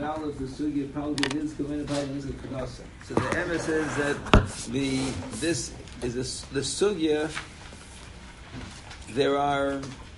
Amud Aleph, the Sugya Palga Nizka Mena Palga Nizka Kanasa. So the emes is that the Sugya. There are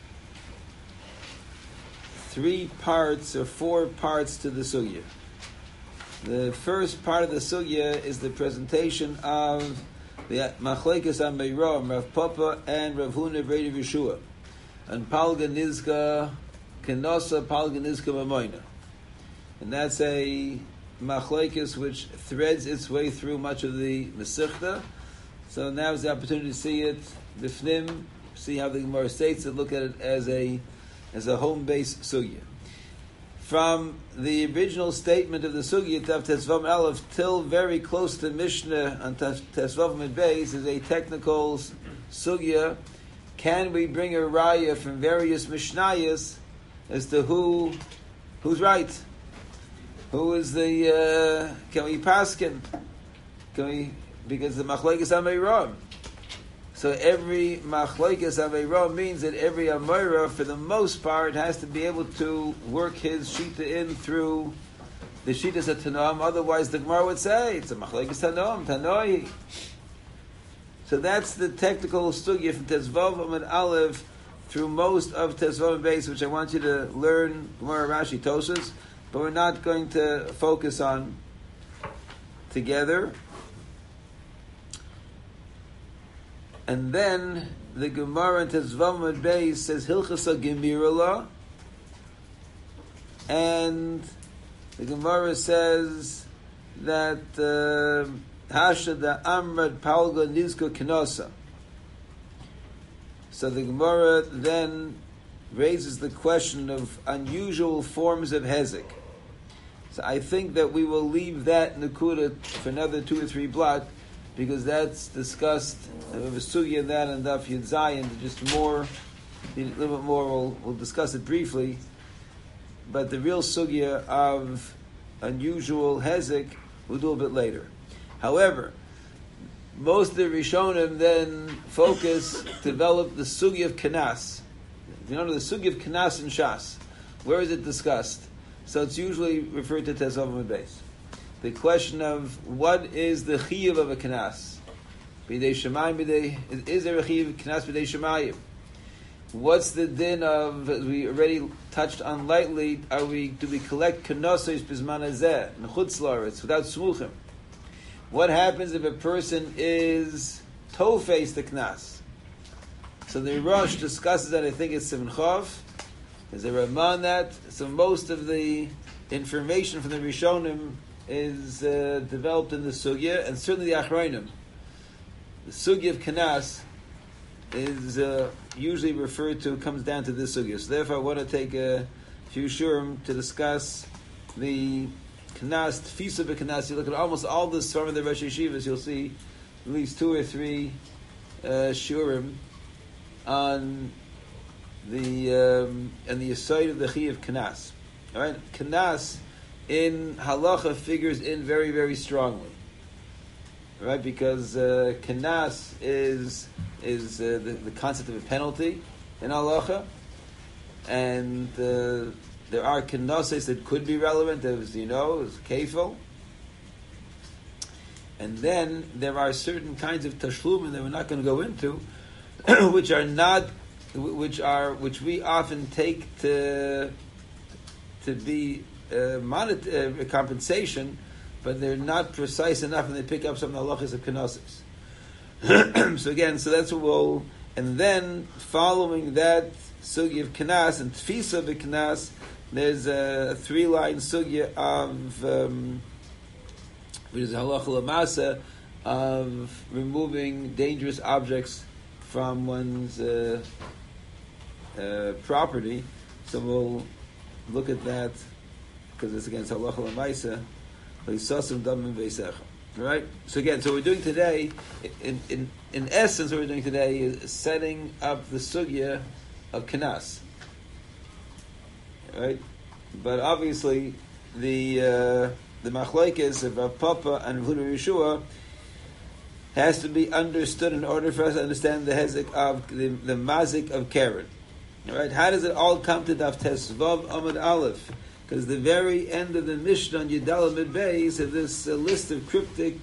3 parts or 4 parts to the Sugya. The first part of the Sugya is the presentation of the Machlekes Ameirom, Rav Papa and Rav Huna Brei Rav Yeshua, and Palga Nizka Kenosa Palga Nizka Mamoina. And that's a Machlekes which threads its way through much of the Mesichta. So now is the opportunity to see it b'fnim, see how the Gemara states it, look at it as a home-based Sugya. From the original statement of the Sugya, Tav Tesvav Aleph, till very close to Mishnah on Tesvav Mid Beis, is a technical Sugya. Can we bring a raya from various Mishnayos as to who's right? Who is the, can we paskin? Because the Machlekes Ameirom. So every Machlekes Ameirom means that every Ameira, for the most part, has to be able to work his Shita in through the Shitas of Tanoim. Otherwise, the Gemara would say, it's a Machlekes Tanoim, Tanoi. So that's the technical Sugya from Tezvav Amud Aleph through most of Tezvav Beis, which I want you to learn Gemara, Rashi, Tosas, but we're not going to focus on together. And then the Gemara in Tezvav Amud Beis says Hilchasa Gemirala, and the Gemara says that Hasha da Amrad Palga Nizka Kenosa. So the Gemara then raises the question of unusual forms of Hezek. So I think that we will leave that Nakuda for another 2 or 3 blocks, because that's discussed, we have a Sugya in that and Daf Yud Zayin, just more, a little bit more, we'll discuss it briefly, but the real Sugya of unusual Hezek we'll do a bit later. However, most of the Rishonim then develop the Sugya of Kanas. You know the Sugya of Kanas in Shas. Where is it discussed? So it's usually referred to Tezvav Amud Beis. The question of what is the chiyuv of a kanas? B'dei shemayim, is there a chiyuv of kanas b'dei shemayim? What's the din of, as we already touched on lightly, do we collect kanasos b'zman hazeh, nechutz la'aretz, without smuchim? What happens if a person is toe-faced the knas? So the Rosh discusses that, I think it's Simon Chav. There's a Ramah on that. So most of the information from the Rishonim is developed in the Sugya, and certainly the Achronim. The Sugya of Kanas is usually referred to, comes down to this Sugya. So therefore I want to take a few shurim to discuss the Kanas, Tfisa b'Kanas. You look at almost all the Svarim of the Rosh Yeshivas, you'll see at least 2 or 3 shurim on the aside of the Chi of Kanas. All right, Kanas in halacha figures in very, very strongly, right? Because kanas is the concept of a penalty in halacha, and there are kanases that could be relevant, as you know, as kefil, and then there are certain kinds of tashlumim that we're not going to go into, which we often take to be compensation, but they're not precise enough, and they pick up some of the halachas of kenosis. So that's what we'll. And then following that sugya of kenas and tfisa of kenas, there's a 3-line sugya of which is halacha lamasa of removing dangerous objects from one's property. So we'll look at that, because it's against halacha l'maisa, l'isasim damim v'eisecha. All right. So again, so we're doing today, in essence, what we're doing today is setting up the sugya of kanas. All right. But obviously, the machlekes of Rav Papa and Rav Yeshua has to be understood in order for us to understand the hezek of the mazik of Karen. All right. How does it all come to Daf Tesvav Amud Aleph? because the very end of the Mishnah on Yudala Midbeis of this list of cryptic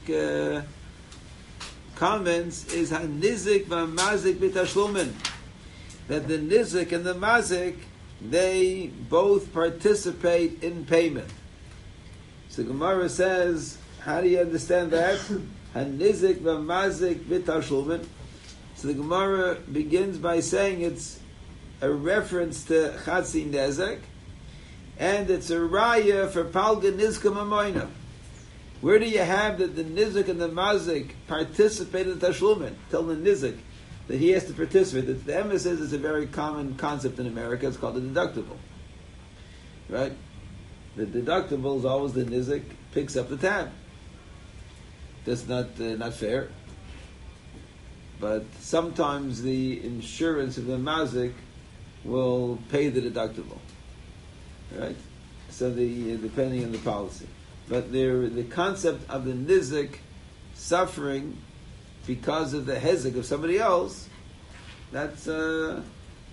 comments is Hanizik v'Mazik b'Tashlumin, that the Nizik and the Mazik, they both participate in payment. So Gemara says, how do you understand that? Hanizik v'Mazik b'Tashlumin. So the Gemara begins by saying it's a reference to Chatzi Nezek, and it's a raya for Palga Nizka Mamoina. Where do you have that the Nizik and the Mazik participate in the Tashlumin? Tell the Nizik that he has to participate. The emes says it's a very common concept in America. It's called a deductible. Right? The deductible is always the Nizik picks up the tab. That's not fair. But sometimes the insurance of the Mazik will pay the deductible. Right? So depending on the policy. But the concept of the nizik suffering because of the hezek of somebody else, that's not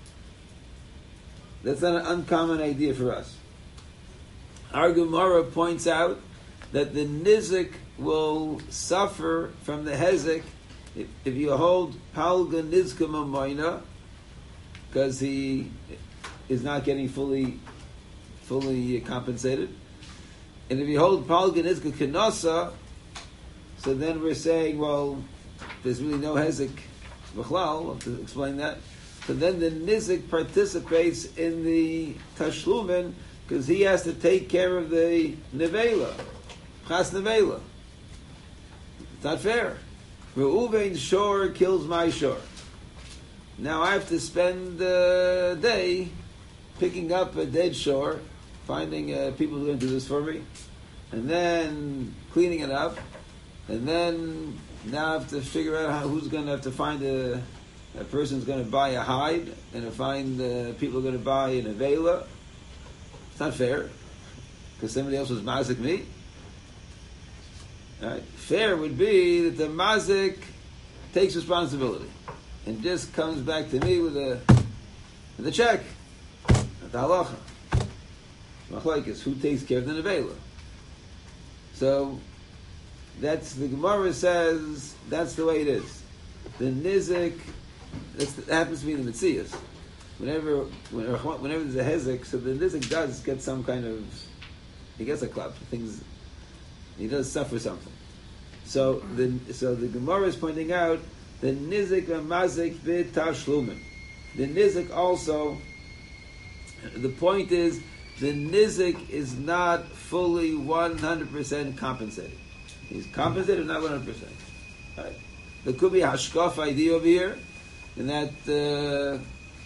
an uncommon idea for us. Our Gemara points out that the nizik will suffer from the hezek if you hold palga nizka mamoina, because he is not getting fully compensated. And if you hold Palga Nizka Kenasa, so then we're saying, well, there's really no Hezek B'chlal, we'll have to explain that. So then the Nizik participates in the Tashlumin, because he has to take care of the Nevela, Chas Nevela. It's not fair. Reuven's shore kills my shore. Now I have to spend a day picking up a dead shore, finding people who are going to do this for me, and then cleaning it up, and then now I have to figure out who's going to have to find a person's going to buy a hide, and to find people are going to buy an avela. It's not fair, because somebody else was mazik me. Right? Fair would be that the mazik takes responsibility and just comes back to me with a check. The halacha. Machlokes, who takes care of the nevela? So that's the Gemara says that's the way it is. The nizik that happens to be the mitzias. Whenever there's a hezek, so the nizik does get some kind of he gets a club. Things he does suffer something. So the Gemara is pointing out the nizik and mazik b'tashlumin. The nizik also. The point is, the nizik is not fully 100% compensated. He's compensated, not 100%. Right? There could be a hashkaf idea over here, and that the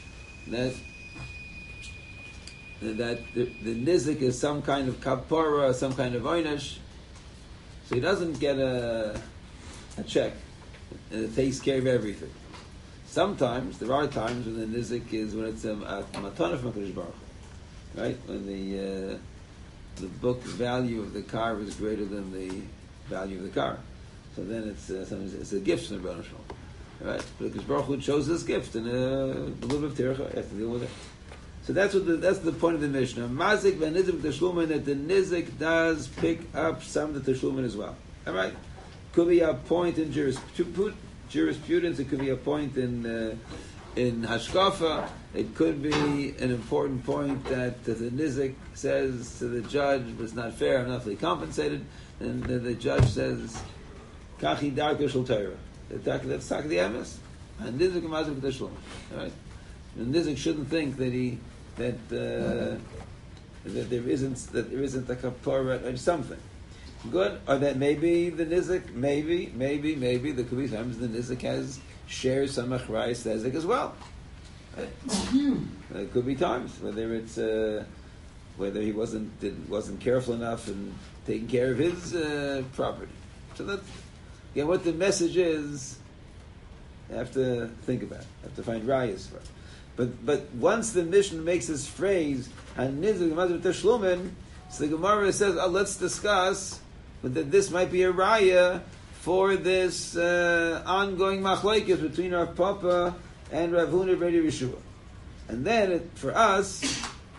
nizik is some kind of kapara, some kind of oynish, so he doesn't get a check, and it takes care of everything. Sometimes, there are times when the nizik is when it's a matana from HaKadosh Baruch Hu, right? When the book value of the car is greater than the value of the car. So then sometimes it's a gift from the Rebbeinu Shalom. Right? But HaKadosh Baruch Hu chose this gift in a little bit of tircha, has to deal with it. So that's the point of the Mishnah. Mazik v'nizik tashlumin, that the nizik does pick up some of the tashlumin as well. All right? Could be a point in jurisprudence, it could be a point in hashkafa, it could be an important point that the nizik says to the judge, but it's not fair, I'm not fully compensated, and the judge says, kachi darka shel Torah. That's tak the emes. And nizik mazik v'tashlumin. Right? The nizik shouldn't think that there isn't a kapara or something. Good, or that maybe the nizik, maybe there could be times the nizik shares some achrayis nizik as well. There could be times whether he wasn't careful enough in taking care of his property. So that's what the message is. You have to think about it. You have to find rayas for it. But once the Mishnah makes this phrase, "Hanizik mazik tashlumin," so the Gemara says, let's discuss that this might be a raya for this ongoing machlokes between Rav Papa and Rav Huna B'Rei Yeshua. And then for us,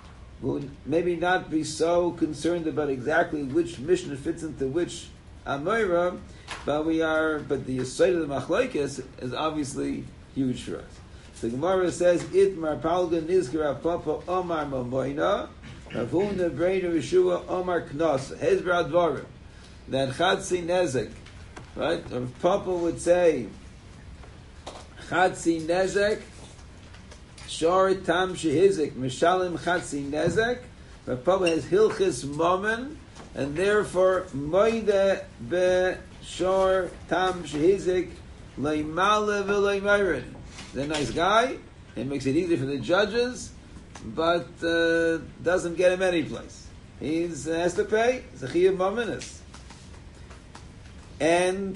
We'll maybe not be so concerned about exactly which Mishnah fits into which Amoira, but the Yesod of the Machlokes is obviously huge for us. The Gemara says, Itmar Palga Nizkar Papa Omar Mamoina, Ravuna Breiner Yeshua Omar Knos, Hezra Dvarim, that Chatzi Nezek, right? Or Papa would say, Chatzi Nezek, Shor Tam Shehizik, Mishalim Chatzi Nezek, but Papa has Hilchis Momen, and therefore, Moide Be Shor Tam Shehizik, Leimale V'Leimayrin. He's a nice guy. It makes it easy for the judges, but doesn't get him any place. He has to pay. It's a chiyuv maminis. And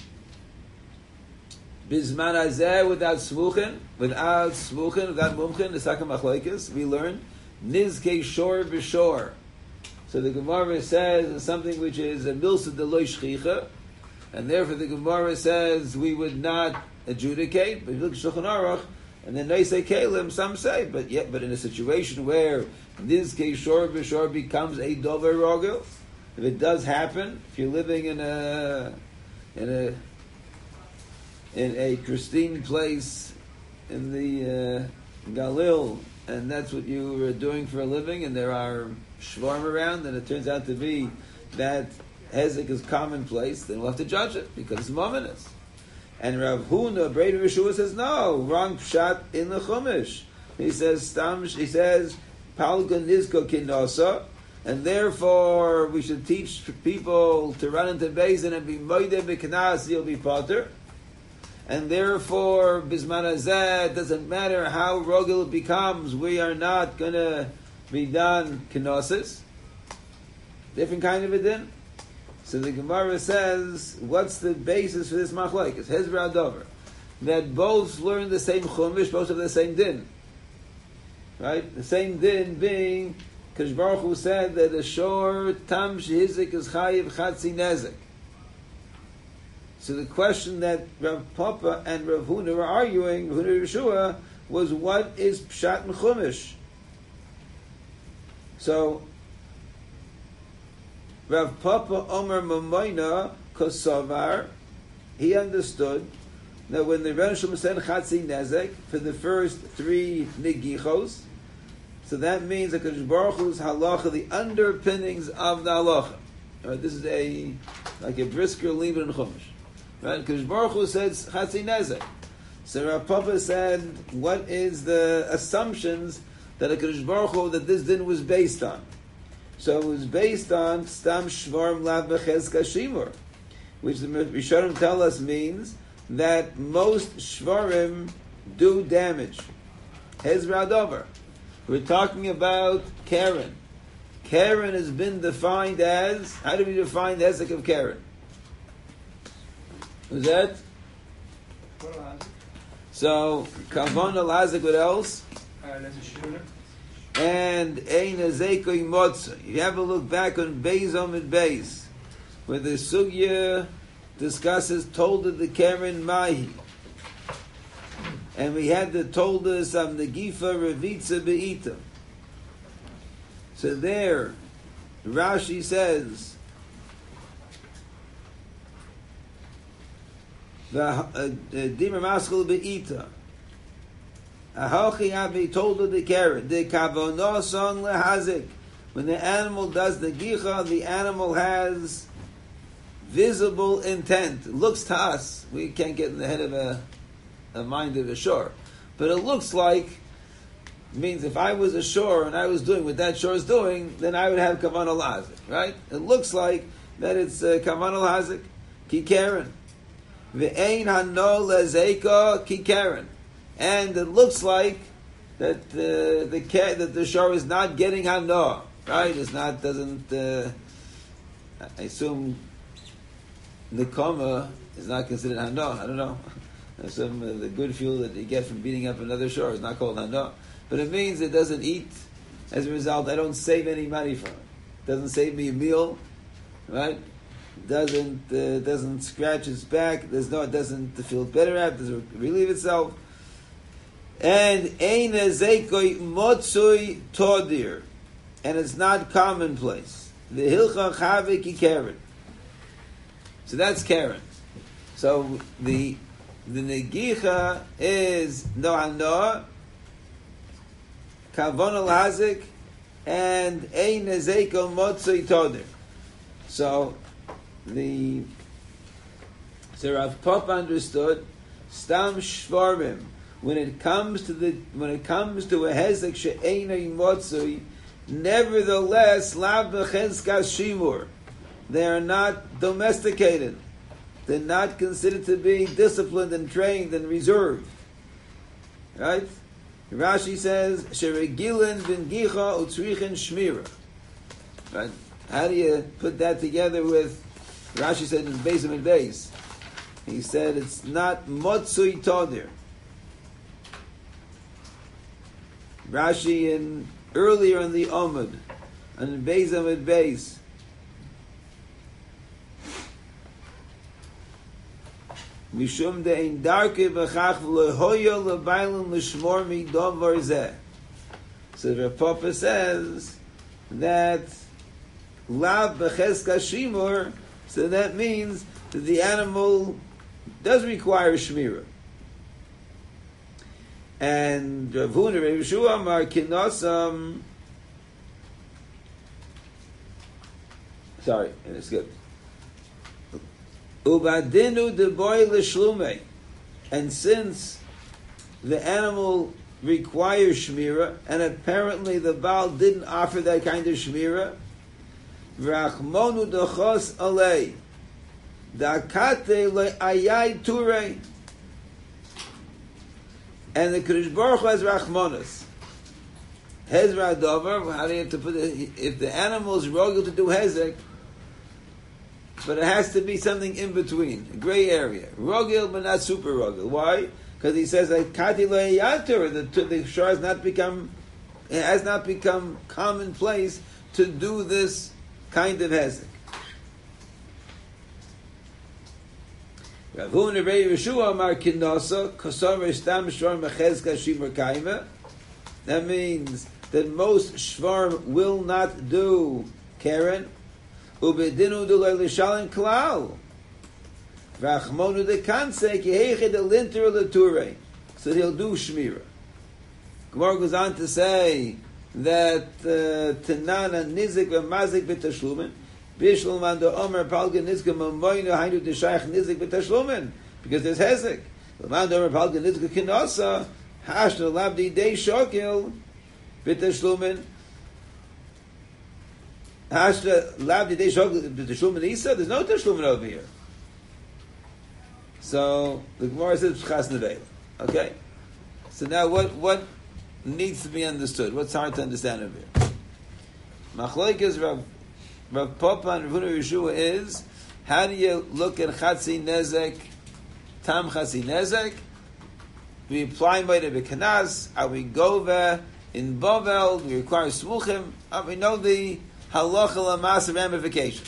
bisman hazeh without mumchin, without mumchin, the sakam machlokes, we learn nizkei shor b'shor. So the Gemara says it's something which is a milsa deloy shchicha, and therefore the Gemara says we would not adjudicate, but you look at Shulchan Aruch, and then they say Kalim, some say, but in a situation where Nizkei Shor B'Shor becomes a Dover Rogel, if it does happen, if you're living in a pristine place in the Galil, and that's what you are doing for a living, and there are shvarm around, and it turns out to be that Hezek is commonplace, then we'll have to judge it, because it's mominous. And Rav Huna, Breder Yeshua, says, no, wrong pshat in the Chumash. He says, Palga Nizko Kinasa, and therefore we should teach people to run into Bezin and be Moide B'Knas, you'll be Potter. And therefore, Bisman Hazeh, doesn't matter how Rogel it becomes, we are not going to be done Knosses. Different kind of a din. So the Gemara says, what's the basis for this machlokes? Hezra Dover. That both learn the same chumash, both have the same din. Right? The same din being, Kadosh Baruch Hu said that a shor tam shehizik is chayiv chatzi nezek. So the question that Rav Papa and Rav Huna were arguing, Rav Huna Yeshua, was what is pshat and chumash? So, Rav Papa Omer Mamoina Kosovar, he understood that when the Rebbe Shalom said Chatzi Nezek for the first three Nigichos, so that means that Kadosh Baruch Hu's halacha, the underpinnings of the halacha. Right, this is like a brisker Liban and Chumash. Right, Kadosh Baruch Hu says Chatzi Nezek. So Rav Papa said, what is the assumptions that a Kadosh Baruch Hu, that this din was based on? So it was based on Stam Shvarm Lav Bechezka Shimur, which the Rishonim tell us means that most Shvarim do damage. Hezra Dover. We're talking about Karen. Karen has been defined as, how do we define the Hezek of Karen? Who's that? So, Kavon Alazik, what else? And Ein Azekoi Motza. You have a look back on Beis Omid Beis, where the Sugya discusses Tolda the Karen Mahi. And we had the Toldas of the Gifa Revitza Be'ita. So there, Rashi says, Dimar Maskul Be'ita. Ahochi Abi told the Karen, the Kavono song lehazik. When the animal does the gicha, the animal has visible intent. It looks to us, we can't get in the head of a mind of a shore, but it looks like, means if I was a shore and I was doing what that shore is doing, then I would have kavanah lazik, right? It looks like that it's kavanah lazik, ki Karen. Ve'ein hano lezeka ki Karen. And it looks like that the shore is not getting hana, right? It's not, doesn't. I assume nikoma is not considered hana. I don't know. I assume the good fuel that you get from beating up another shore is not called hana, but it means it doesn't eat. As a result, I don't save any money from it. It doesn't save me a meal, right? Doesn't scratch its back. It doesn't feel better at. Doesn't relieve itself. And ein ezekoi motzui todir. and it's not commonplace. The hilcha chavik keren. So that's keren. So the negicha is no'anoah, kavon al-hazik, and ein nezeko motzei toder. So Rav Pop understood stam shvarim when it comes to a hezek she'einay motzei. Nevertheless, lav b'chezkas shimur, they are not domesticated. They're not considered to be disciplined and trained and reserved. Right? Rashi says, "Sheregilin bin gicha utzrichen shmira." Right? How do you put that together with Rashi said in Beis and Beis? He said it's not motzui todir. Rashi earlier in the Omid, and Beis and Beis. Mishum de'ein darke b'chach v'lehoya l'bailin l'shmor mi dovar zeh. So the Papa says that lav b'cheska shimur, so that means that the animal does require shmira. And Rav Huna Rav Yeshua Amar kinosam. Sorry, it's good. Ubadinu de boy l'shlume, and since the animal requires shmira, and apparently the Baal didn't offer that kind of shmira, v'rachmonu dechos alei, dakate le'ayai turei, and the Kodesh Baruch Hu has rachmonos. Hezra dover, how do you have to put it? If the animal is rogel to do hezek, but it has to be something in between, a gray area. Rogel, but not super rogel. Why? Because he says that kati le'yatur, the shor has not become commonplace to do this kind of hezek. Rav Huna Rei Yeshua Amar Kinasa Kosover Stam Shvar Mechezka Shimur Kaima. That means that most shvar will not do keren. Ubedinu de Lishalim Klal. Vachmonu de Kanse Kiheche de Linter Lature. So he'll do shmira. Gemara goes on to say that Tanana Nizik Mazik B'Tashlumen. Bishluman do Omer Palgan Nizka Mamoyna Hainu Deshayach Nizik B'Tashlumen, because there's hezek. Laman do Omer Palgan Nizka Kinasa Hashna Labdi Dei Shokil B'Tashlumen. Hashna Labdi Dei Shokil B'Tashlumen Isa. There's no Tashlumen over here. So the Gemara says P'chas Nevela. Okay. So now what needs to be understood? What's hard to understand over here? Machlokes Rav Papa and Rav Huna Yeshua is, how do you look at Chatzi Nezek, Tam Chatzi Nezek? We apply Moed B'Kanas, are we Gova in Bovel, we require Smuchim, we know the Halacha L'Masa ramification.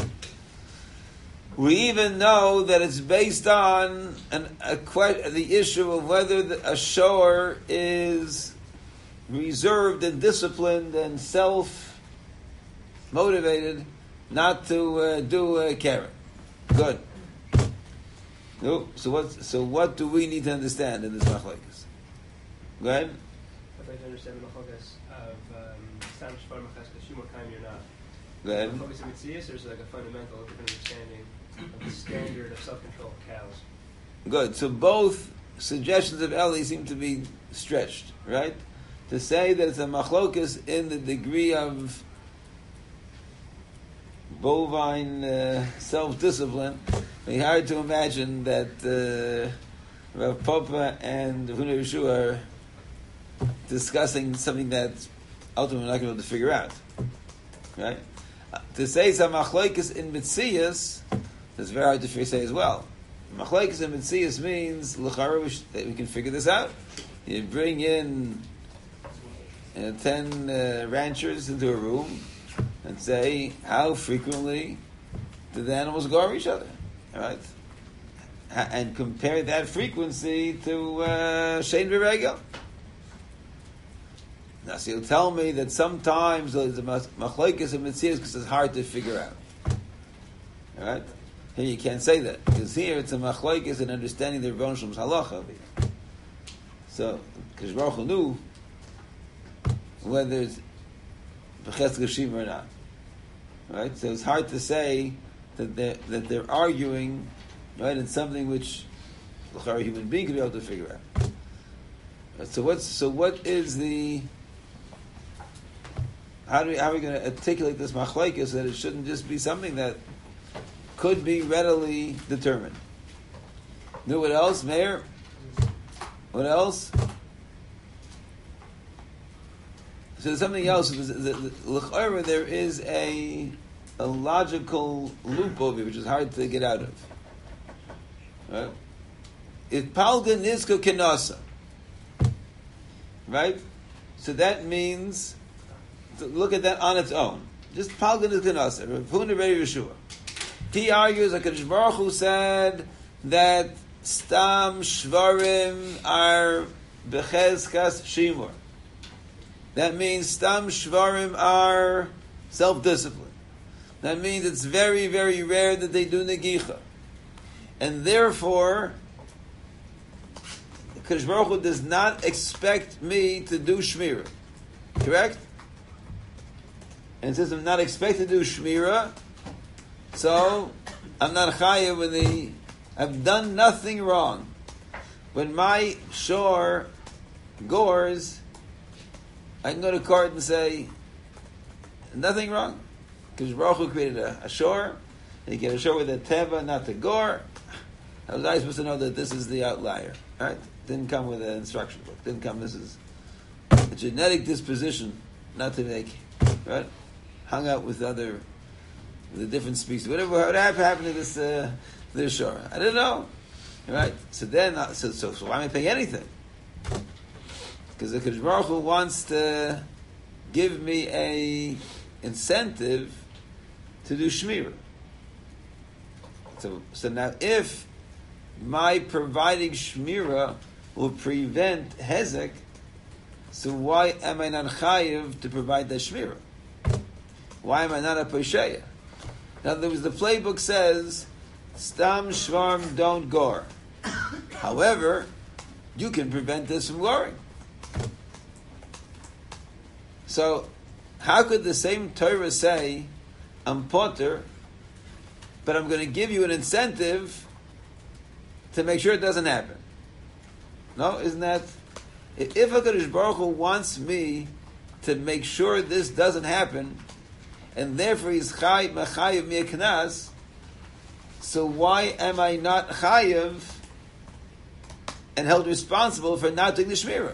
We even know that it's based on the issue of whether a shor is reserved and disciplined and self-motivated not to do keren. Good. No. So what do we need to understand in this machlokes? Go ahead. I'd like to understand the machlokes of Stam Shvar Mechezka Shimur Kaim or not. Go ahead. Machlokes of Mitzias, or is it like a fundamental different understanding of the standard of self-control of cows? Good. So both suggestions of Eli seem to be stretched, right? To say that it's a machlokas in the degree of bovine self-discipline, it's hard to imagine that Rav Papa and Huna Yeshua are discussing something that ultimately we're not going to be able to figure out, right? To say it's a machlokas in Mitzias, that's very hard to say as well. Machlekes and Mitzias means l'chara that we can figure this out. You bring in 10 ranchers into a room and say, how frequently do the animals go over each other? All right? And compare that frequency to Shein V'Regel. Now, so you'll tell me that sometimes there's a machlokes of Metzias because it's hard to figure out. All right? Here you can't say that because here it's a machlokes and understanding the Rebbeinu Shalom's halacha. So, because Baruch Hu knew whether it's b'ches gashim or not. Right? So it's hard to say that they're arguing, right, in something which a human being could be able to figure out. Right? So what is the how are we going to articulate this machlokes so that it shouldn't just be something that could be readily determined? Know what else, Meir? What else? So there's something else. L'chayra, there is a logical loop over here, which is hard to get out of. Right? If palga nizka kenasa, right? So that means, look at that on its own. Just palga nizka kenasa. Rav Huna Rei Yeshua. He argues that Kadosh Baruch Hu said that stam shvarim are bechezkas shimur. That means stam shvarim are self-discipline. That means it's very, very rare that they do negicha. And therefore, Kadosh Baruch Hu does not expect me to do shmira. Correct? And since I'm not expected to do shmira, so I'm not chayav when I've done nothing wrong. When my shore gores, I can go to court and say, nothing wrong. Because Baruch Hu created a shore, and you get a shore with a teva, not the gore. How was I supposed to know that this is the outlier? Right? Didn't come with an instruction book. Didn't come, this is a genetic disposition not to make, right? Hung out with the different species. Whatever happened to this shore? I don't know. Right? So then, so why am I paying anything? Because the Kadosh Baruch Hu wants to give me a incentive to do shmira. So now, if my providing shmira will prevent hezek, so why am I not chayiv to provide that shmira? Why am I not a posheya? In other words, the playbook says, stam shvarm don't gore. However, you can prevent this from goring. So, how could the same Torah say, I'm potter, but I'm going to give you an incentive to make sure it doesn't happen? No, isn't that? If HaKadosh Baruch Hu wants me to make sure this doesn't happen, and therefore he's chayiv mi knas, so why am I not chayiv and held responsible for not doing the shmira?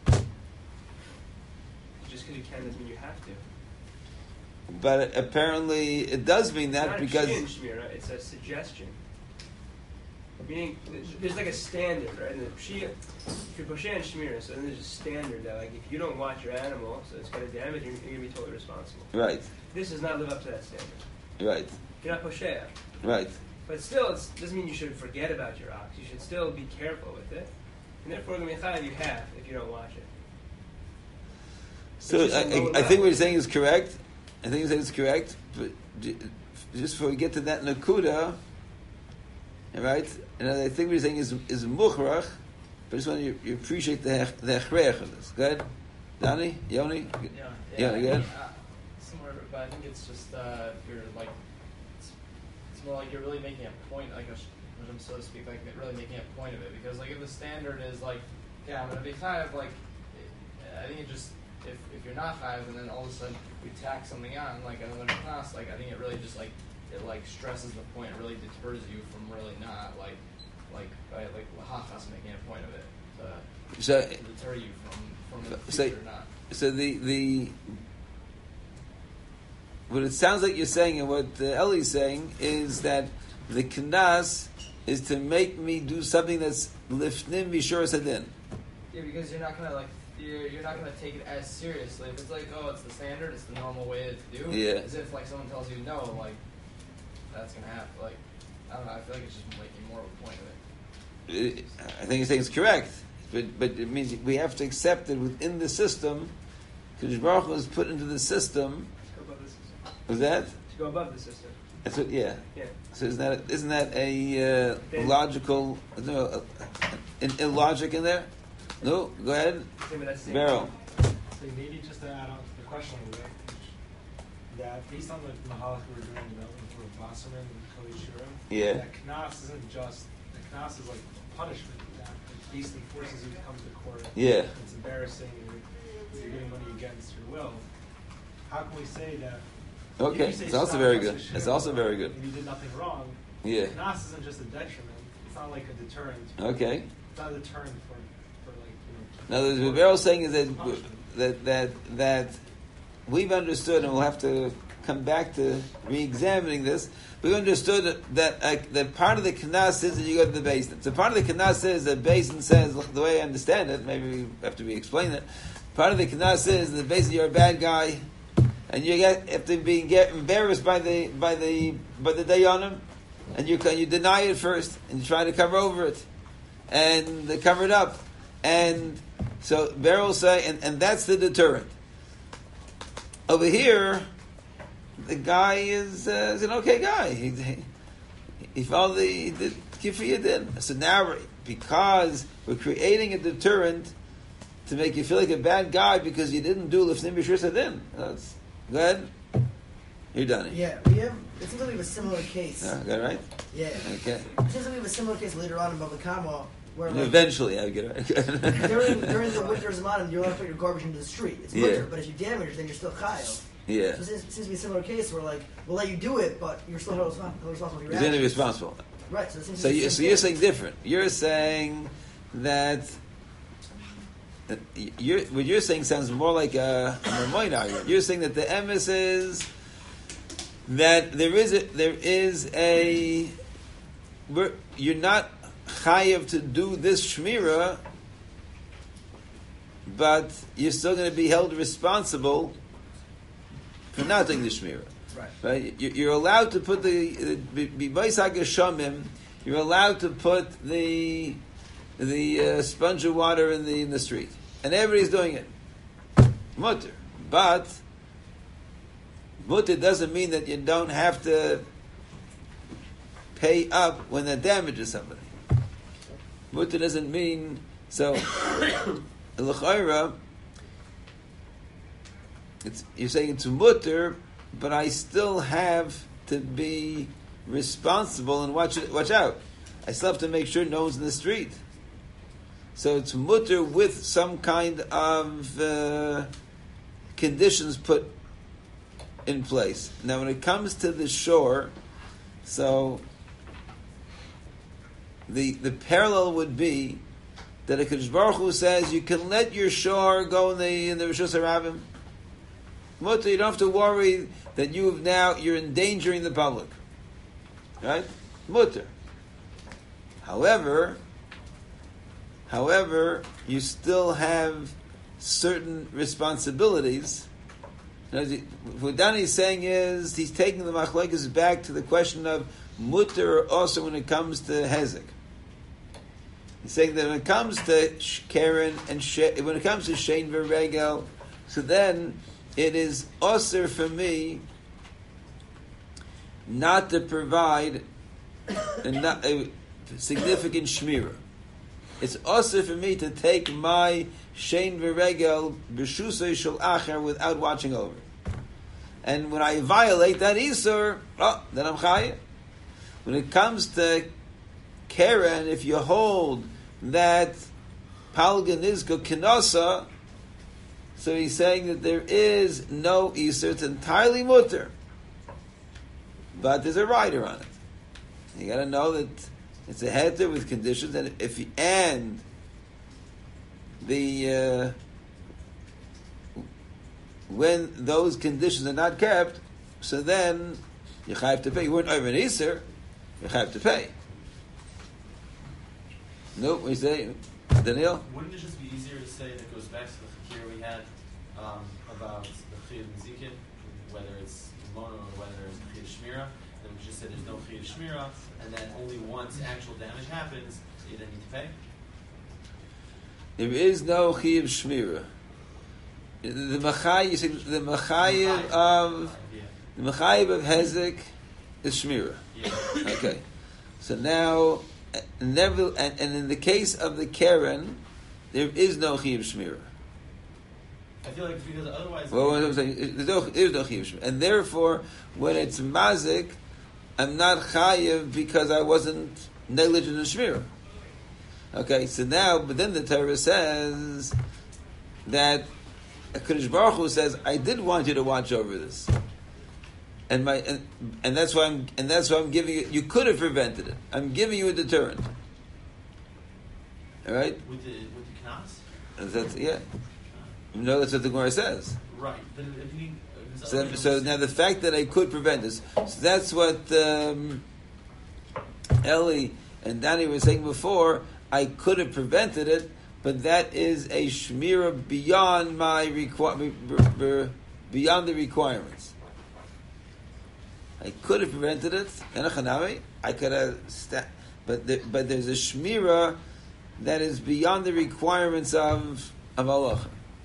Just because you can doesn't mean you have to. But apparently it does mean that it's not because a shmira, it's a suggestion. Meaning, there's like a standard, right? And if you're posheya and shmira, so then there's a standard that, like, if you don't watch your animal, so it's going to damage, you're going to be totally responsible. Right. This does not live up to that standard. Right. You're not posheya. Right. But still, it doesn't mean you should forget about your ox. You should still be careful with it. And therefore, the mechayev you have if you don't watch it. So I think what you're saying is correct. I think you're saying it's correct, but just before we get to that nakuda, right? And I think what you're saying is muchrach, but I just want you appreciate the hechrech of this. Go ahead, Danny, Yoni. Yeah. Go ahead. Similar, but I think it's just you're like it's more like you're really making a point, like so to speak, like really making a point of it. Because like if the standard is like, yeah, I'm gonna be chayav, like I think it just if you're not chayav and then all of a sudden we tack something on like another class, like I think it really just like it like stresses the point. It really deters you from really not like by like lahachas making a point of it to deter you from the future not. So the what it sounds like you're saying and what Eli's saying is that the knas is to make me do something that's lifnim v'shur sadin. Yeah, because you're not gonna you're not gonna take it as seriously. If it's like, oh, it's the standard, it's the normal way to do. Yeah. As if like someone tells you no, like that's gonna happen. Like I don't know. I feel like it's just making more of a point of it. I think you're saying it's correct, but it means we have to accept that within the system Kadosh Baruch Hu is put into the system. To go above the system. Was that? To go above the system. That's what. Yeah. Yeah. So isn't that a logical? No, an illogic in there? No. Go ahead, Yeah, but that's the same Beryl. So maybe just to add on to the question a little bit, that based on the mahalach we were doing with Wasserman and Kol Yeshurun, Yeah. that knas isn't just, the knas is like punishment. That it basically forces you to come to court. Yeah. It's embarrassing. You're getting money against your will. How can we say that? Okay, if you say it's also stop very Rosh good. Hashanah, It's also very good. And you did nothing wrong. Yeah. Knas isn't just a detriment. It's not like a deterrent. Okay. It's not a deterrent for like, Now, what Beryl's saying is punishment. that we've understood, and we'll have to come back to re-examining this. We've understood that part of the knas is that you go to the basin. So part of the knas is that basin says, the way I understand it, maybe we have to re-explain it. Part of the knas is that basically you're a bad guy, and you get embarrassed by the dayanim, and you deny it first, and you try to cover over it, and they cover it up, and so Beryl say, and that's the deterrent. Over here, the guy is an okay guy. He followed the kifiyah din. So now, because we're creating a deterrent to make you feel like a bad guy because you didn't do lifnim b'shur sadin. Go ahead. You're done. Yeah, it seems like we have a similar case. Got it right? Yeah. Okay. It seems like we have a similar case later on in Bava Kama where like, Eventually, I get it right. during the winter Zman, you're allowed to put your garbage into the street. It's winter, Yeah. but if you damage it, then you're still chayav. Yeah. So it seems to be a similar case where like we'll let you do it, but you're still held responsible for your He's only actions. responsible. Right. So it seems So, to be you, the so same you're thing. saying different. You're saying that what you're saying sounds more like a Mamoin argument. You're saying that the emes is that you're not chayav to do this shmira, but you're still going to be held responsible for not doing the shmira. Right? You're allowed to put the you're allowed to put the sponge of water in the street, and everybody's doing it. Mutter, but mutter doesn't mean that you don't have to pay up when that damages somebody. Mutter doesn't mean so. L'chayra, you're saying it's mutter, but I still have to be responsible and watch out. I still have to make sure no one's in the street. So it's mutter with some kind of conditions put in place. Now, when it comes to the shore, so the parallel would be that a Kadosh Baruch Hu says you can let your shore go in the Rishus Harabim. Mutter, you don't have to worry that you're endangering the public. Right? Mutter. However, you still have certain responsibilities. What Dani is saying is he's taking the machlokes back to the question of mutter also when it comes to hezek. He's saying that when it comes to Karen and when it comes to Shein v'regel, so then it is usher for me not to provide a significant shmira. It's usher for me to take my shein v'regel b'shusay shel acher without watching over. And when I violate that isur, then I'm chayav. When it comes to Karen, if you hold that palga nizka kinasa, so he's saying that there is no isur, it's entirely mutter. But there's a rider on it. You got to know that it's a heter with conditions, and when those conditions are not kept, so then you have to pay. You weren't over an iser, you have to pay. No, what you say, Daniel? Wouldn't it just be easier to say that goes back to the fakir we had about the chiyuv nizikin, whether it's mono or whether it's chiyuv shmira? Then we just say there's no chiyuv shmira, and then only once actual damage happens, you then need to pay. There is no chiyuv shmira. The Machayev, you see, the Machayev of Hezek is Shmira. Yeah. Okay. So now, never, and in the case of the Keren, there is no Chiyuv Shmira. I feel like because otherwise. Well, what I'm saying, there's no Chiyuv Shmira. And therefore, when it's Mazik, I'm not Chayev because I wasn't negligent in Shmira. Okay, so now, but then the Torah says that HaKadosh Baruch Hu says, I did want you to watch over this. And that's why I'm giving you. You could have prevented it. I'm giving you a deterrent. All right. With the knas. That's No, that's what the Gemara says. Right, but if you. So now the fact that I could prevent this. So that's what Eli and Danny were saying before. I could have prevented it, but that is a shmira beyond my beyond the requirements. I could have prevented it, I could have, but there's a shmira that is beyond the requirements of Allah.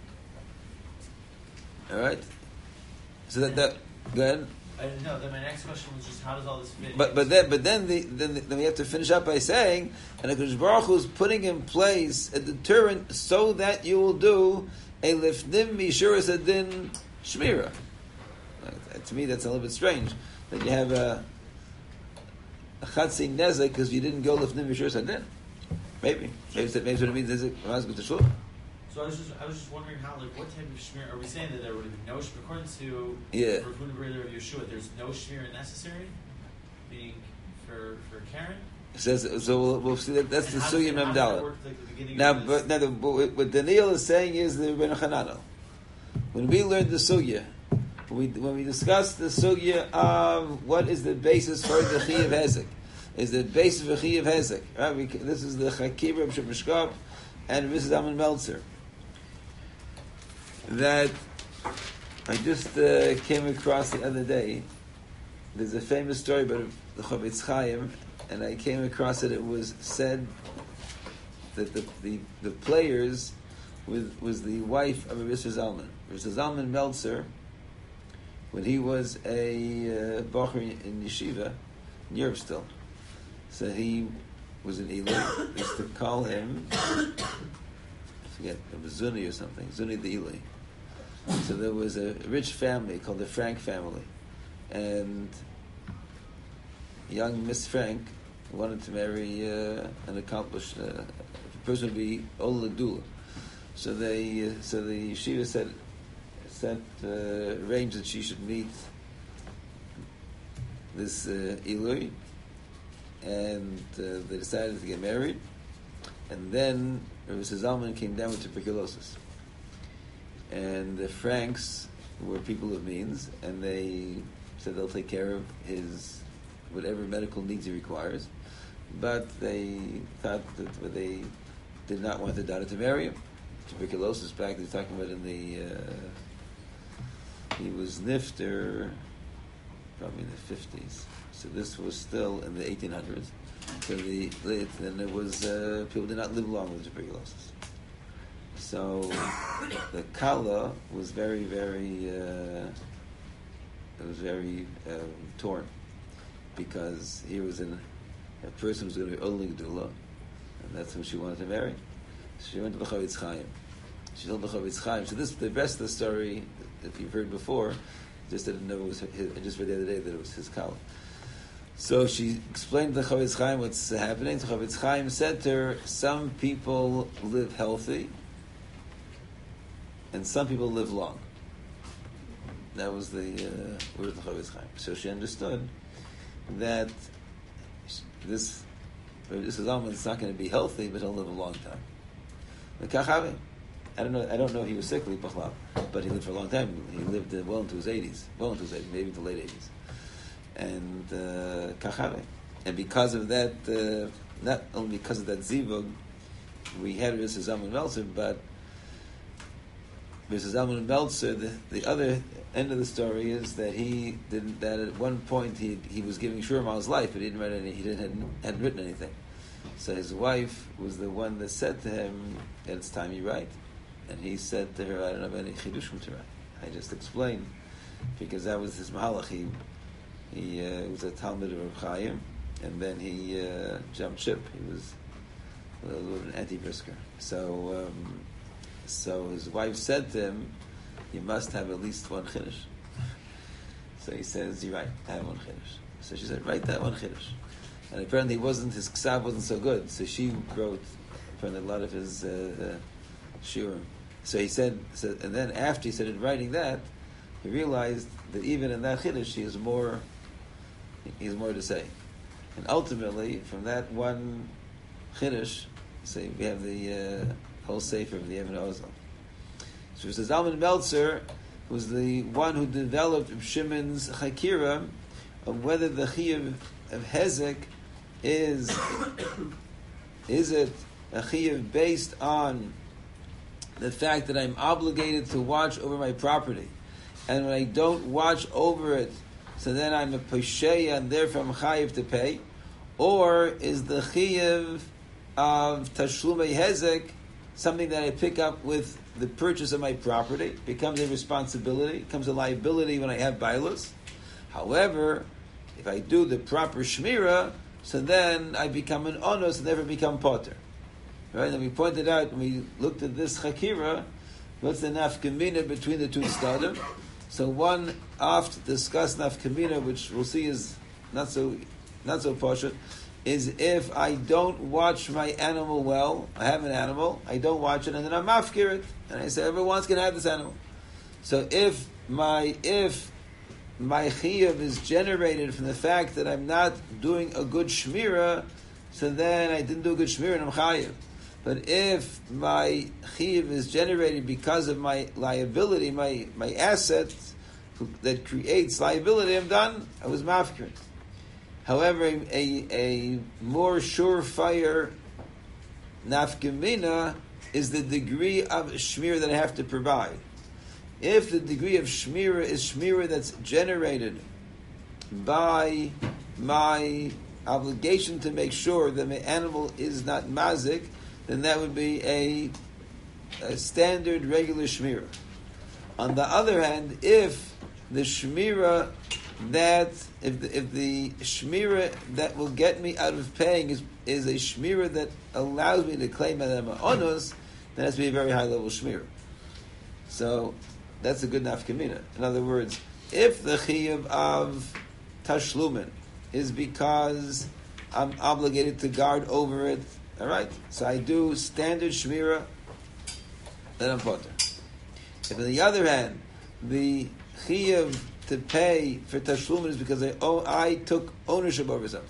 All right. So that go ahead. No, then my next question was just how does all this fit? But then we have to finish up by saying, and HaKadosh Baruch Hu is putting in place a deterrent so that you will do a lifnim mishuras adin shmira. To me, that's a little bit strange that you have a chatzi nezek because you didn't go lifnim mishuras adin. Maybe what it means is it mazgut teshuvah. So I was just wondering how, like, what type of shmir are we saying that there would have been no shmir according to Rav Brother of Yeshua? There's no shmir necessary, being for Karen. It says so. We'll see that. That's and the sugya memdala. Now, what Daniel is saying is the Rebbeinu Chananel. When we learned the sugya, when we discussed the sugya of what is the basis for the Chiyuv Hezek, is the basis for Chiyuv Hezek. Right? This is the Chakibra of Shemeshkop and Mrs. Amin Meltzer. That I just came across the other day. There's a famous story about the Chofetz Chaim, and I came across it. It was said that the players was the wife of Mr. Zalman. Mr. Zalman Meltzer, when he was a Bacher in Yeshiva, in Europe still. So he was in Eli. They used to call him, I forget, it was Zuni or something, Zuni the Eli. So there was a rich family called the Frank family, and young Miss Frank wanted to marry an accomplished person to be Ola Dula. So the yeshiva set arranged that she should meet this Eloi, and they decided to get married. And then Mrs. Zalman came down with tuberculosis. And the Franks were people of means, and they said they'll take care of his whatever medical needs he requires. But they thought that they did not want the daughter to marry him. Tuberculosis, back they're talking about in the he was nifter probably in the 50s. So this was still in the 1800s. So then there was people did not live long with tuberculosis. So the Kala was very, very torn, because here was a person who was going to be Ola Gdula, and that's who she wanted to marry. So she went to the Chofetz Chaim. She told the Chofetz Chaim. So the rest of the story, if you've heard before, just didn't know it was his. I just read the other day that it was his Kala. So she explained to the Chofetz Chaim what's happening. So Chofetz Chaim said to her, some people live healthy, and some people live long. That was the word of the Chofetz Chaim. So she understood that this Zalman is not going to be healthy, but he'll live a long time. I don't know if he was sickly, but he lived for a long time. He lived well into his 80s, maybe into the late 80s. And and because of that, not only because of that zivug, we had Mrs. Zalman Meltzer, but Mrs. Zalman Meltzer, the other end of the story is that he didn't. That at one point he was giving Shurim his life, but he didn't write any. Hadn't written anything. So his wife was the one that said to him, "It's time you write." And he said to her, I don't have any chidushim to write. I just explained, because that was his mahalach. He was a Talmud of Reb Chaim, and then he jumped ship. He was a little bit of an anti-brisker. So his wife said to him, you must have at least one chiddush. So he says, you're right, I have one chiddush. So she said, write that one chiddush. And apparently his ksav wasn't so good, so she wrote apparently a lot of his shiurim. So he said, and then after he started writing that, he realized that even in that chiddush, he has more to say. And ultimately, from that one chiddush, say we have the whole sefer of the Even Ozal. So it says Zalman Meltzer was the one who developed Shimon's Chakira of whether the chiyuv of hezek is it a chiyuv based on the fact that I'm obligated to watch over my property, and when I don't watch over it, so then I'm a posheya and therefore I'm chayiv to pay, or is the chiyuv of tashlumei hezek something that I pick up with the purchase of my property, becomes a responsibility, becomes a liability when I have bailus. However, if I do the proper shmira, so then I become an onus and never become potter. Right? And we pointed out when we looked at this chakira, what's the nafkamina between the two stadim? So one oft discussed nafkamina, which we'll see is not so poshut, is if I don't watch my animal well, I have an animal, I don't watch it, and then I mafkir it, and I say everyone's going to have this animal. So if my chiyuv is generated from the fact that I'm not doing a good shmira, so then I didn't do a good shmira and I'm chayiv. But if my chiyuv is generated because of my liability, my asset that creates liability, I'm done. I was mafkir. However, a more surefire nafkamina is the degree of shmira that I have to provide. If the degree of shmira is shmira that's generated by my obligation to make sure that my animal is not mazik, then that would be a standard regular shmira. On the other hand, if the shmira if the shmira that will get me out of paying is a shmira that allows me to claim that I'm an onus, then it has to be a very high level shmira. So that's a good nafkamina. In other words, if the chiyuv of tashlumin is because I'm obligated to guard over it, all right, so I do standard shmira, then I'm potter. If on the other hand, the chiyuv to pay for tashlumin is because I took ownership over something,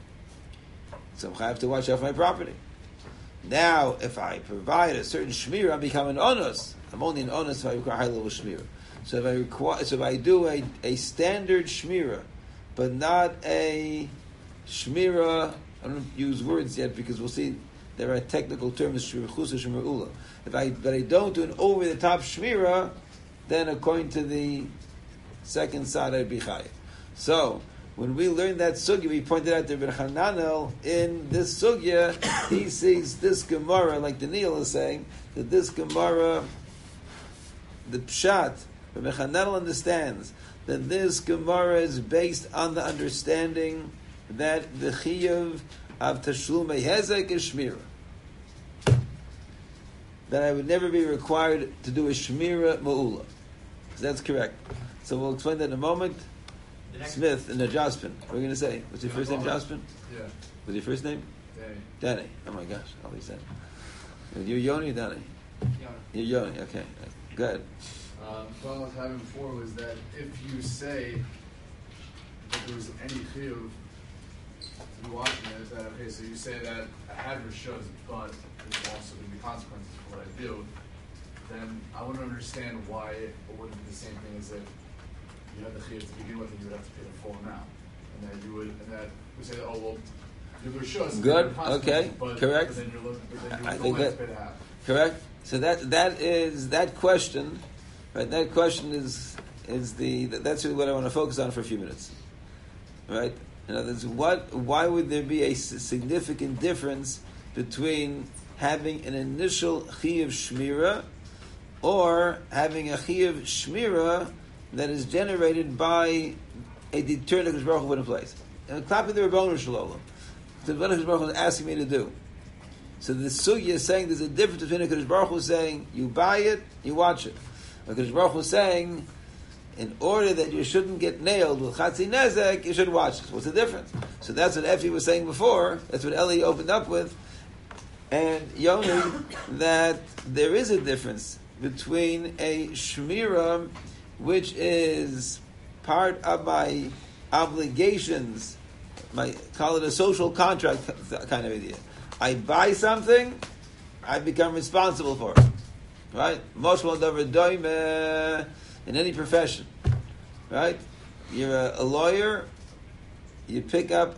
so I have to watch out for my property. Now, if I provide a certain shmira, I become an onus. I'm only an onus if I require high level shmira. So if I do a standard shmira, but not a shmira, I don't use words yet because we'll see there are technical terms shmira ula. But I don't do an over the top shmira, then according to the second side I'd be chayiv. So when we learned that sugya, we pointed out that Rabbi Hananel in this sugya, he sees this Gemara, like Daniel is saying, that this Gemara, the pshat, Rabbi Hananel understands that this Gemara is based on the understanding that the chiyuv of tashlumei hezek is shmira. That I would never be required to do a shmira ma'ula. So that's correct. So we'll explain that in a moment. Smith and Jospin. What are we going to say? What's your first name, Jospin? Yeah. What's your first name? Danny. Danny. Oh my gosh, all he said. You're Yoni or Danny? Yoni. You're Yoni, okay. Good. What I was having before was that if you say that there was any chiyuv to be watching it, is that okay? So you say that I have your shows, but there's also going to be consequences for what I do. Then I wouldn't understand why it wouldn't be the same thing as if you had the chiyuv to begin with and you would have to pay the full amount, and that you would say, oh well, your shows. Good. Okay. Correct. But then you're I think only have that to pay the half. correct. So that is that question. Right. That question is that's really what I want to focus on for a few minutes. Right. In other words, why would there be a significant difference between having an initial chiyuv shmira or having a chiyuv shmira that is generated by a deterrent that Hakadosh Baruch Hu put in place. And clapping the Rabbanu Shalom, the Hakadosh Baruch Hu is asking me to do. So the sugya is saying there's a difference between Hakadosh Baruch Hu saying you buy it, you watch it. Hakadosh Baruch Hu saying, in order that you shouldn't get nailed with Chatzi Nezek, you should watch it. What's the difference? So that's what Effie was saying before. That's what Eli opened up with. And Yoni, that there is a difference between a Shmira, which is part of my obligations, call it a social contract kind of idea. I buy something, I become responsible for it. Right? Moshmal davar doime in any profession. Right? You're a lawyer, you pick up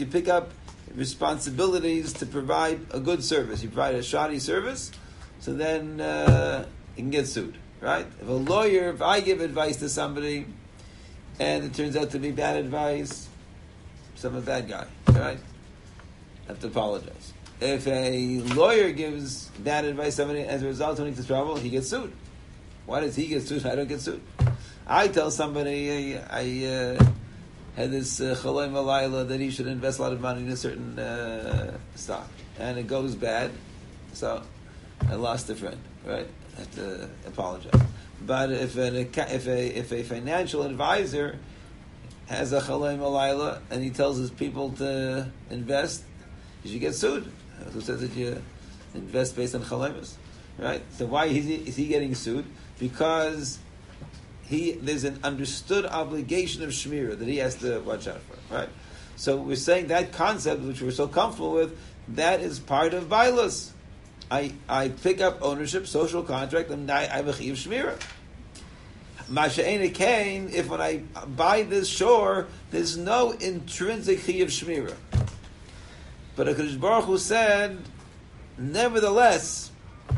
responsibilities to provide a good service. You provide a shoddy service, so then you can get sued. Right? If I give advice to somebody and it turns out to be bad advice, so I'm a bad guy. Right? I have to apologize. If a lawyer gives bad advice to somebody as a result of into trouble, he gets sued. Why does he get sued? I don't get sued. I tell somebody I had this chaloim alayla that he should invest a lot of money in a certain stock, and it goes bad, so I lost a friend. Right? I have to apologize. But if a financial advisor has a chaloim alayla and he tells his people to invest, you should get sued. Who says that you invest based on chalemus? Right? So why is he getting sued? Because there's an understood obligation of shmira that he has to watch out for. Right? So we're saying that concept, which we're so comfortable with, that is part of bailus. I pick up ownership, social contract, and I have a chiyuv shmira. Masha'ena kain, if when I buy this shore, there's no intrinsic chiyuv shmira. But HaKadosh Baruch Hu said, nevertheless,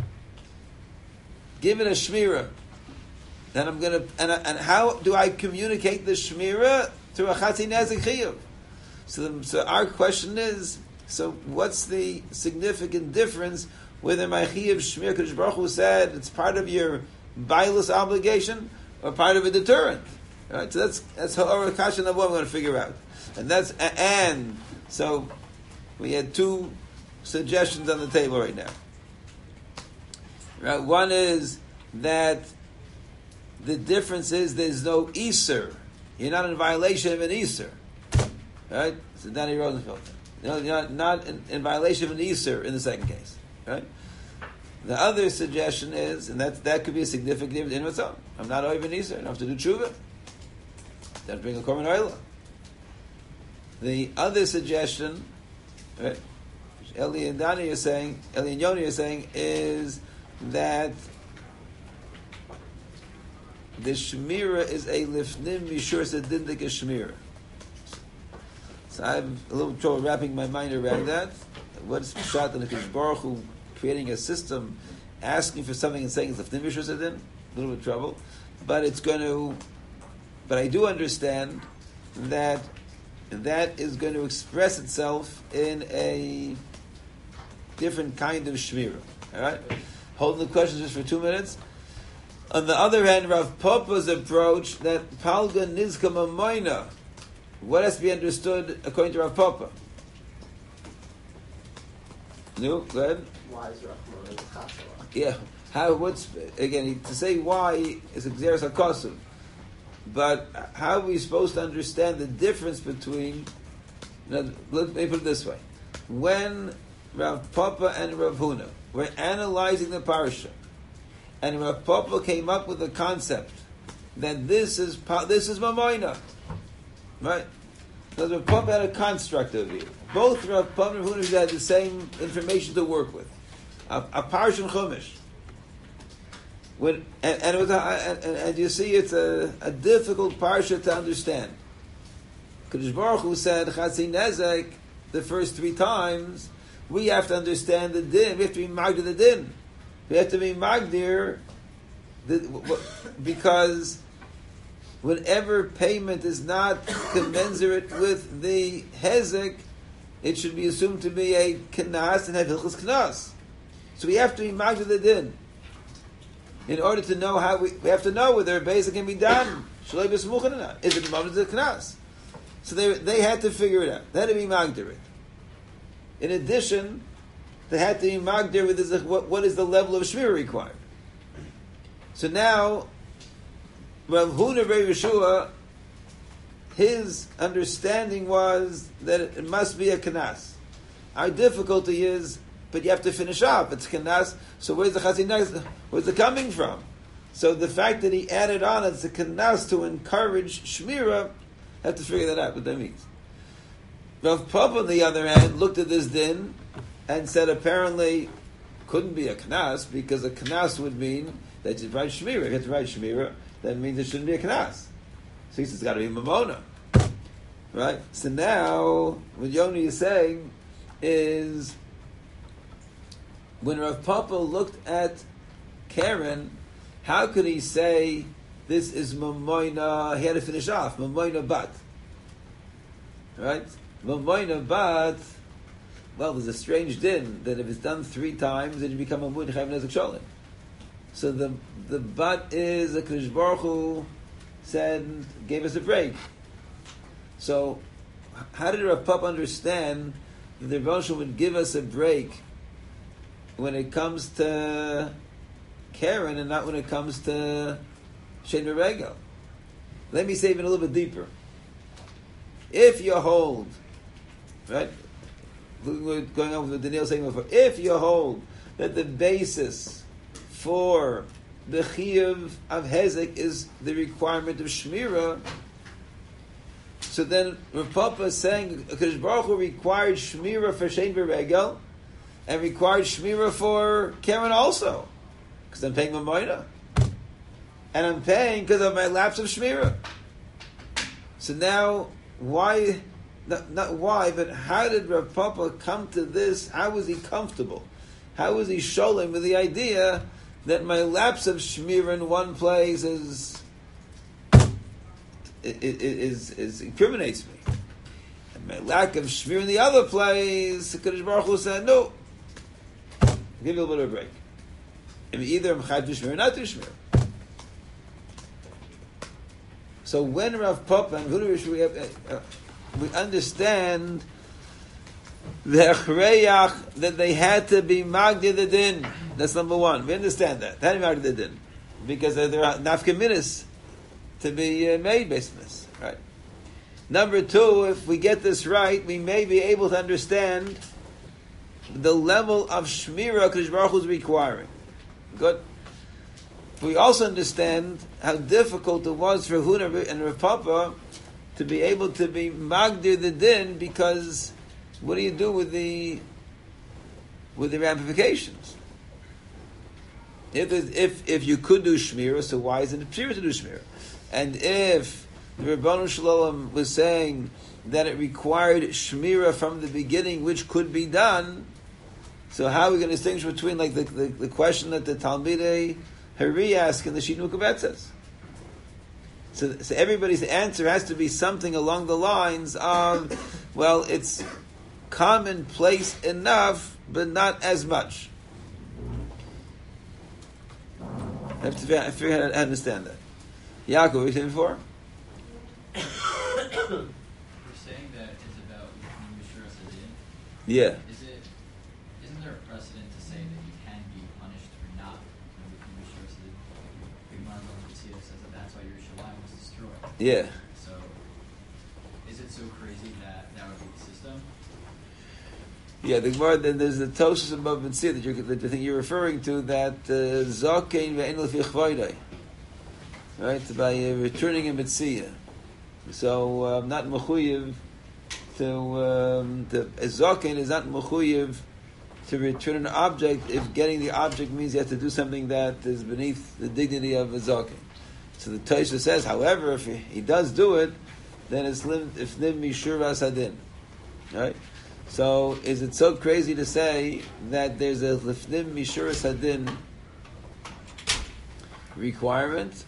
give it a shmira. Then I'm going to, and how do I communicate the shmira? Through a chatzi nezik chiyuv. So our question is, so what's the significant difference whether my chiyuv shmira, HaKadosh Baruch Hu said, it's part of your bailus obligation or part of a deterrent? Right? So that's how our kasha number one we're going to figure out. And so we had two suggestions on the table right now. Right? One is that the difference is there's no Easter. You're not in violation of an Easter. Right? So Danny Rosenfeld. You're not in violation of an Easter in the second case. Right? The other suggestion is, and that could be a significant difference in its own. I'm not over an Easter. I don't have to do tshuva. Don't bring a korban oila. The other suggestion, right, which Eli and Yoni are saying, is that the shmira is a lifnim mishur sedindik shmira. So I have a little trouble wrapping my mind around that. What's pshat in HaKadosh Baruch Hu creating a system, asking for something and saying it's lifnim mishur sedin? A little bit of trouble, but it's going to. But I do understand that is going to express itself in a different kind of shmira. All right, holding the questions just for 2 minutes. On the other hand, Rav Papa's approach that palga nizka mamoina, what has to be understood according to Rav Papa? No, go ahead. Why is Rav Papa? Yeah, to say why is exeris hakosov. But how are we supposed to understand the difference between? Let me put it this way: when Rav Papa and Rav Huna were analyzing the parsha, and Rav Papa came up with the concept that this is mamoina, right? Because Rav Papa had a construct of it. Both Rav Papa and Rav Huna had the same information to work with, a parsha and chumash. And you see, it's a difficult parsha to understand. Kadosh Baruch Hu said Chatzi Nezek the first 3 times. We have to understand the din. We have to be magdir the din. We have to be magdir because whenever payment is not commensurate with the hezek, it should be assumed to be a knas and have hilchos knas. So we have to be magdir the din. In order to know how we have to know whether a basic can be done. Shaloi b'smuchin or not. Is it Mamad the Knas? So they had to figure it out. They had to be Magdir it. In addition, they had to be Magdir with what is the level of Shmira required. So now, Rav Huna Bar Yeshua, his understanding was that it must be a Knas. Our difficulty is, but you have to finish off. It's Knas, so where's the Chazinah? Where's it coming from? So the fact that he added on it's a Knas to encourage Shmira, have to figure that out, what that means. Rav Papa, on the other hand, looked at this din and said apparently couldn't be a Knas, because a Knas would mean that you write Shmira. If you have to write Shmira, that means it shouldn't be a Knas. So he says it's got to be Mamona. Right? So now, what Yoni is saying is, when Rav Papa looked at Karen, how could he say this is Mamoina? He had to finish off Mamoina Bat, right? Mamoina Bat. Well, there's a strange din that if it's done 3 times, then you become a Mud Chayv Nezek Sholem. So the Bat is a Kadosh Baruch Hu said gave us a break. So how did Rav Papa understand that the Rebbe would give us a break when it comes to Karen and not when it comes to Shein Regel? Let me say even a little bit deeper. If you hold, right, going on with what Daniel saying before, if you hold that the basis for the Chiyuv of Hezek is the requirement of Shmira, so then Rav Papa is saying Kadosh Baruch Hu required Shmira for Shein Regel and required Shmira for Karen also, because I'm paying Mamoina. And I'm paying because of my lapse of Shmira. So now, why, not why, but how did Rav Papa come to this? How was he comfortable? How was he sholem with the idea that my lapse of Shmira in one place is incriminates me? And my lack of Shmira in the other place, Kadosh Baruch Hu said, no, I'll give you a little bit of a break. Either I'm chayv to Shmira or not to Shmira. So when Rav Papa and we understand the achreyach that they had to be magdir the din. That's number one. We understand that. They had to be magdir the din because there are nafkaminis to be made based on this. Right. Number two, if we get this right, we may be able to understand the level of shmira Kadosh Baruch Hu is requiring. Good. We also understand how difficult it was for Huna and Rav Papa to be able to be magdir the din, because what do you do with the ramifications? If you could do shmira, so why isn't it pure to do shmira? And if the Rebbeinu Shalom was saying that it required shmira from the beginning, which could be done, so how are we going to distinguish between like the question that the Talmidei Hari ask in the Shinuk Betzes? So everybody's answer has to be something along the lines of, well, it's commonplace enough, but not as much. I have to figure out how to understand that. Yaakov, what were you saying before? You're saying that it's about Mishra Sadin. Yeah. Isn't there a precedent to say that you can be punished for not Mishra Sadin? Big Marvel says that that's why Yerushalayim was destroyed. Yeah. So, is it so crazy that would be the system? Yeah, the Gemara, then there's the Tosfos above Mitzvah that the thing you're referring to, that Zakein ve'en lefi chvaydai, right, by returning a Mitzvah. So not mechuyev to a Zakein is not mechuyev to return an object if getting the object means you have to do something that is beneath the dignity of a Zakein. So the Tosfos says, however, if he does do it, then it's lim mishur v'asadin, right? So, is it so crazy to say that there's a lifnim mishur sadin requirement?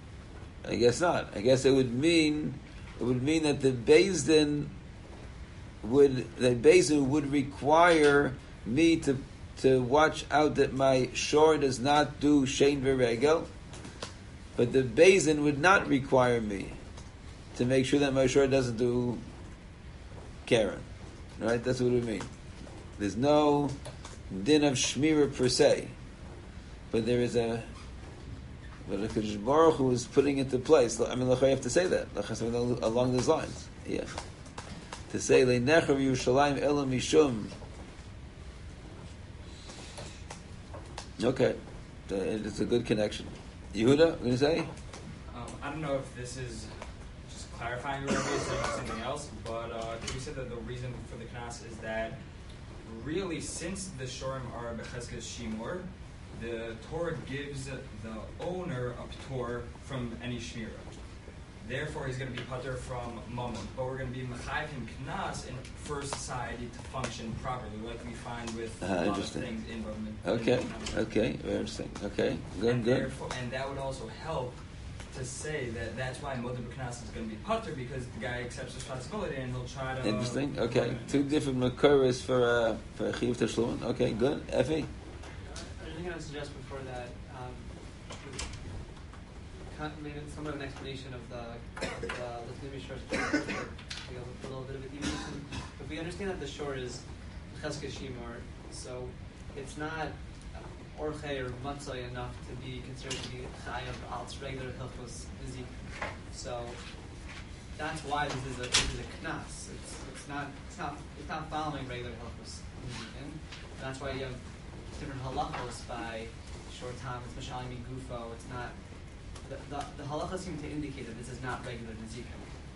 I guess not. I guess it would mean that the Beis Din Bezin would require me to watch out that my shore does not do shein v'regel, but the Bezin would not require me to make sure that my shore doesn't do Karen. Right? That's what it means. There's no din of shmira per se, but there is a Kadosh Baruch Hu is putting into place. I mean, you have to say that along those lines. Yeah, to say le'necher Yerushalayim ela mishum. Okay, it's a good connection. Yehuda, what are you going to say? I don't know if this is just clarifying or something else, but we said that the reason for the knas is that really, since the shorim are becheskes shimur, the Torah gives the owner a ptor from any shmira. Therefore, he's going to be pater from mammon. But we're going to be mechayiv him knas for society to function properly, like we find with a lot of things in government. Okay, very interesting. Okay, good. And that would also help to say that that's why Moed B'Knas is going to be pater, because the guy accepts responsibility and he'll try to. Interesting. Okay, two different makuras for Chiyuv Tashlumin. Okay, good. Effie. I was going to suggest before that maybe somewhat of an explanation of the Lithnimi Shor's a little bit of a deviation. If we understand that the shore is Cheskes Shimur, so it's not Orchei or Matzai enough to be considered to be Chayav Alts regular Hilchos Nizik. So that's why this is a knas. It's not following regular Hilchos Nizik. And that's why you have different halachos by short time. It's Mashalim Gufo. It's not. The halachas seem to indicate that this is not regular Nizikim.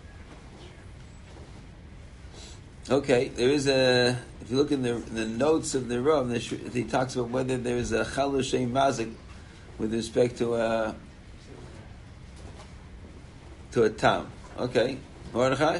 Okay, there is a. If you look in the notes of the Ram, he talks about whether there is a chalushay mazik with respect to a tam. Okay, Mordechai.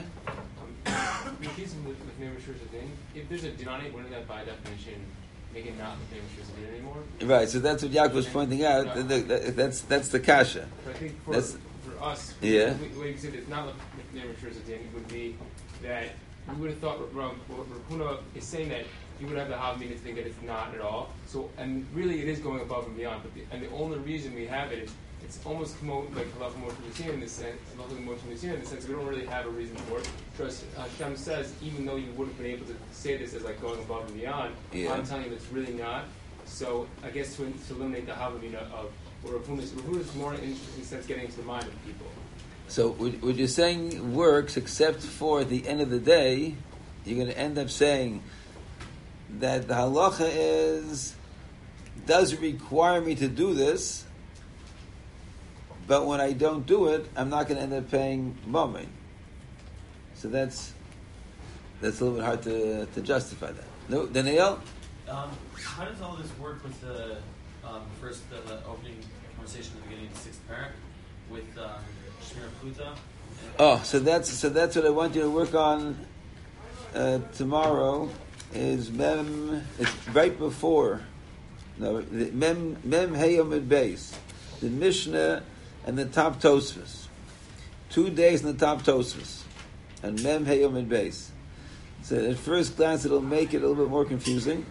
If there's a dinani, wouldn't that by definition make it not the din anymore? Right. So that's what Yaakov was pointing out. That's the kasha. But I think for us, yeah. The way you said it's not the din would be that. We would have thought Rav Huna is saying that you would have the Havamina to think that it's not at all. So, and really it is going above and beyond. But the only reason we have it is it's almost like Halacha Moshe Messina in this sense. Halacha Moshe Messina in the sense we don't really have a reason for it. Because Hashem says, even though you wouldn't have been able to say this as like going above and beyond, I'm telling you it's really not. So I guess to eliminate the Havamina of Rav Huna is more in the sense getting into the mind of people. So what you're saying works, except for at the end of the day, you're going to end up saying that the halacha does require me to do this, but when I don't do it, I'm not going to end up paying mammon. So that's a little bit hard to justify that. No, Daniel? How does all this work with the opening conversation at the beginning of the sixth parak with Shmir Pluta? Oh, so that's what I want you to work on tomorrow. Is mem? It's right before. No, mem heyomid base, the Mishnah and the top Tosfos. 2 days in the top Tosfos, and mem heyomid base. So at first glance, it'll make it a little bit more confusing.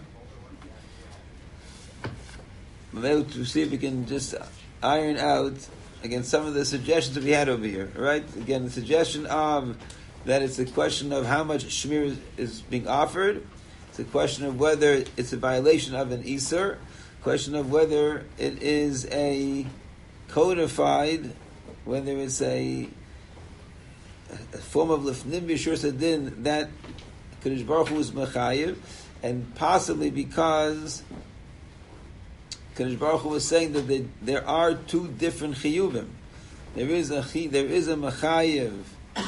Maybe to see if we can just iron out again some of the suggestions that we had over here. Right? Again, the suggestion of that it's a question of how much shmir is being offered. It's a question of whether it's a violation of an Isur. Question of whether it is a codified, whether it's a form of lifnim b'shur sadin that Kadosh Baruch Hu is mechayiv, and possibly because Kadosh Baruch Hu was saying that there are two different chiyuvim. There is a mechayiv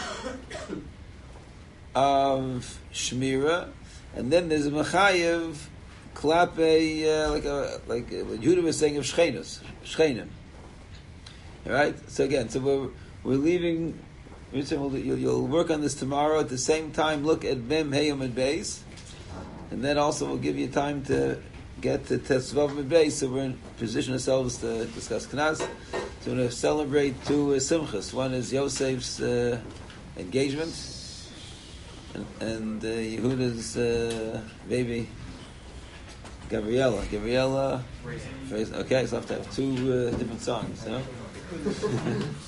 of shmira, and then there's a mechayiv klape like what Yehuda was saying of shchenim. All right. So again, we're leaving. You'll work on this tomorrow at the same time. Look at Mem Heyom and Beis, and then also we'll give you time to get to Tesvav and Beis. So we're in position ourselves to discuss Knas. So we're going to celebrate two simchas. One is Yosef's engagement. and Yehuda's baby, Gabriella. Gabriella. Okay, so I have to have two different songs. Huh?